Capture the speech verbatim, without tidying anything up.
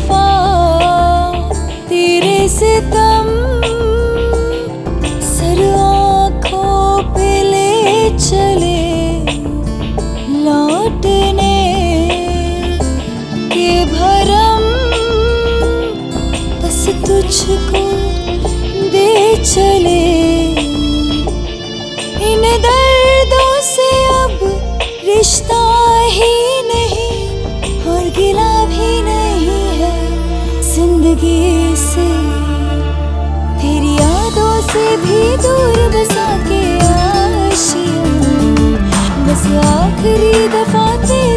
दफा तेरे सितम सर आँखों पे ले चले लौटने के भरम बस तुझको दे चले। इन दर्दों से अब रिश्ता ही नहीं और गिला भी नहीं है जिंदगी से। तेरी यादों से भी दूर बसा के आशियां बस आखिरी दफा तेरी